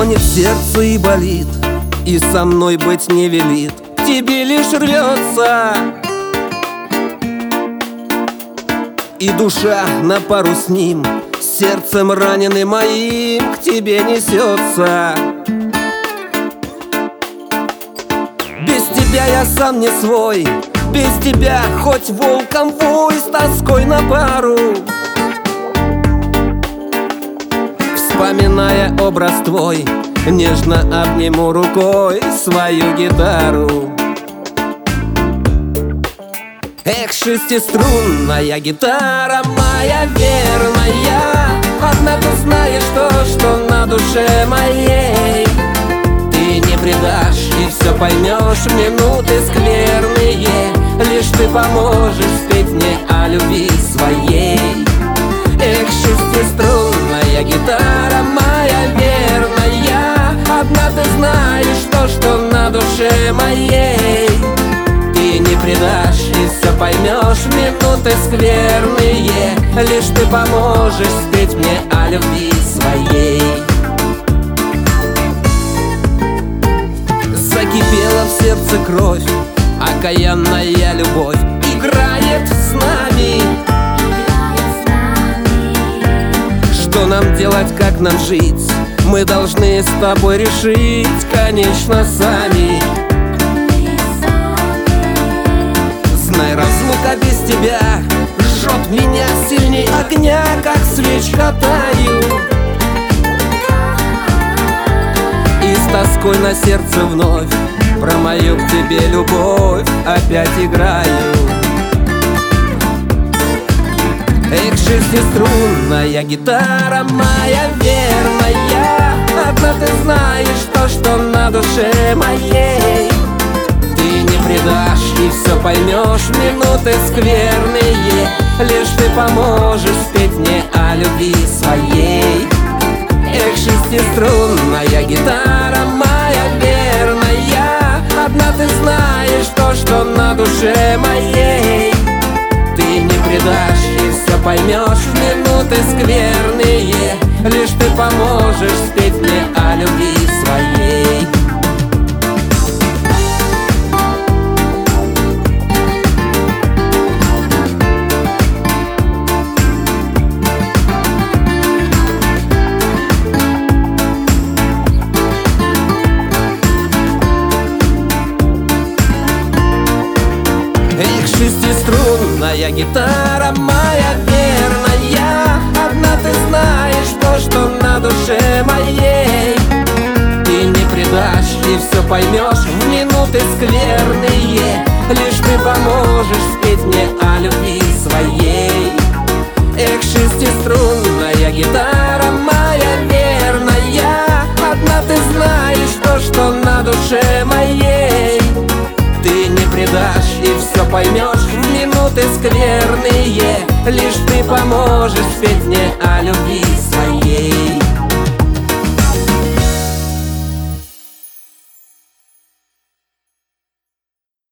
Стынет сердце и болит, и со мной быть не велит, к тебе лишь рвется. И душа на пару с ним, сердцем раненый моим, к тебе несется. Без тебя я сам не свой, без тебя хоть волком вой, с тоской на пару. Вспоминая образ твой, нежно обниму рукой свою гитару. Эх, шестиструнная гитара моя верная, однако знаешь то, что на душе моей. Ты не предашь и все поймешь в минуты скверные, лишь ты поможешь спеть мне о любви своей. Эх, шестиструнная гитара моя верная, одна ты знаешь то, что на душе моей. Ты не предашь и все поймешь в минуты скверные, лишь ты поможешь спеть мне о любви своей. Закипела в сердце кровь, окаянная любовь играет с нами. Что нам делать, как нам жить, мы должны с тобой решить, конечно, сами. Знай, разлука без тебя жжет меня сильней огня, как свечка таю. И с тоской на сердце вновь про мою к тебе любовь опять играю. Эх, шестиструнная гитара моя верная, одна ты знаешь то, что на душе моей. Ты не предашь и все поймешь в минуты скверные, лишь ты поможешь спеть мне о любви своей. Эх, шестиструнная гитара моя верная, одна ты знаешь то, что на душе моей. Ты не предашь и все поймешь в минуты скверные, лишь ты поможешь спеть мне о любви своей. Эх, шестиструнная гитара моя верная, одна ты знаешь то, что на душе моей. Ты не предашь и все поймешь в минуты скверные, лишь ты поможешь спеть мне о любви своей. Эх, шестиструнная гитара моя верная, одна ты знаешь то, что на душе моей. Ты не предашь и все поймешь в минуты скверные, лишь ты поможешь спеть мне о любви своей.